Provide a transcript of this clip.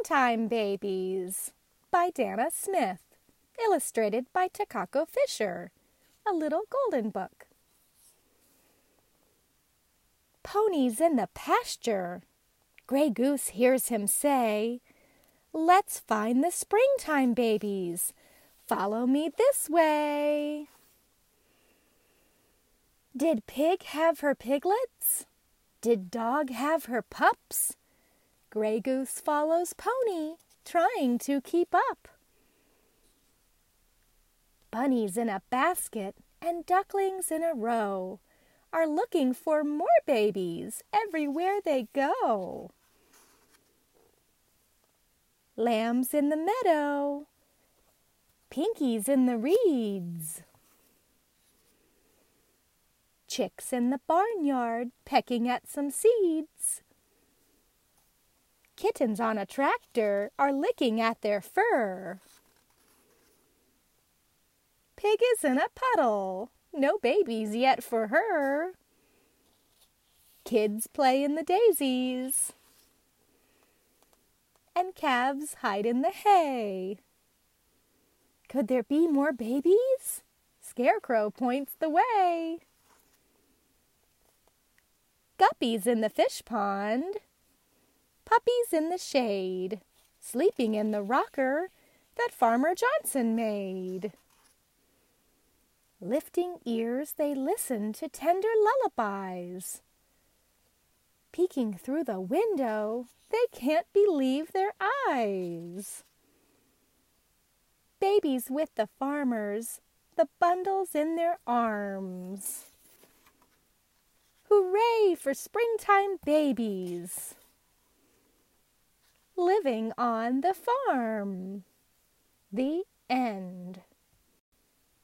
Springtime Babies by Dana Smith. Illustrated by Takako Fisher. A Little Golden Book. Ponies in the pasture. Gray Goose hears him say, "Let's find the springtime babies. Follow me this way." Did pig have her piglets? Did dog have her pups? Gray Goose follows Pony, trying to keep up. Bunnies in a basket and ducklings in a row are looking for more babies everywhere they go. Lambs in the meadow, pinkies in the reeds, chicks in the barnyard pecking at some seeds. Kittens on a tractor are licking at their fur. Pig is in a puddle, no babies yet for her. Kids play in the daisies, and calves hide in the hay. Could there be more babies? Scarecrow points the way. Guppies in the fish pond, puppies in the shade, sleeping in the rocker that Farmer Johnson made. Lifting ears, they listen to tender lullabies. Peeking through the window, they can't believe their eyes. Babies with the farmers, the bundles in their arms. Hooray for springtime babies living on the farm. The end.